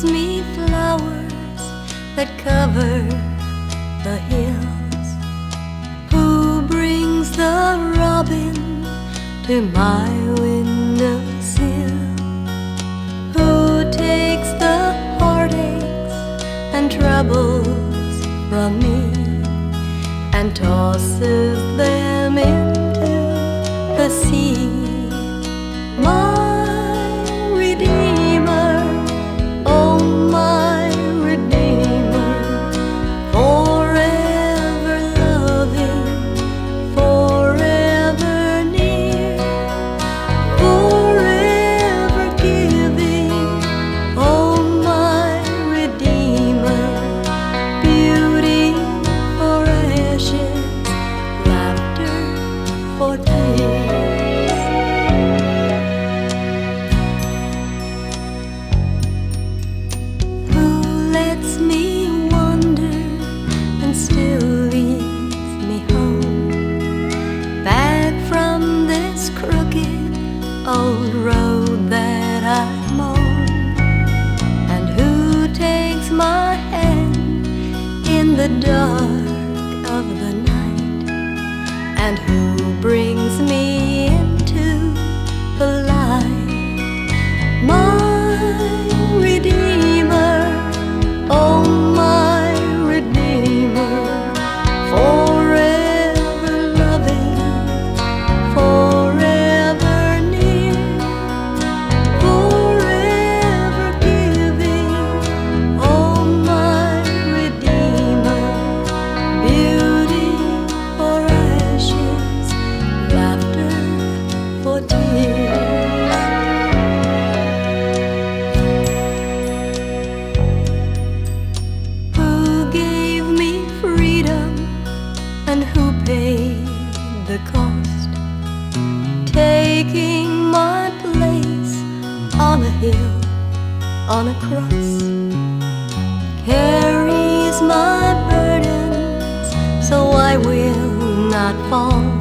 gives me flowers that cover the hills? Who brings the robin to my windowsill? Who takes the heartaches and troubles from me and tosses them into the sea? My Redeemer, oh my Redeemer, forever loving, forever near, forever giving, oh my Redeemer, beauty for ashes, laughter for tears. Lets me wander and still leads me home, back from this crooked old road that I'm on. And who takes my hand in the dark of the night, and who brings me into the light? My Redeemer, oh my Redeemer, forever loving, forever near, forever giving, oh my Redeemer, beauty for ashes, laughter for tears. And who paid the cost, taking my place on a hill, on a cross, carries my burdens so I will not fall.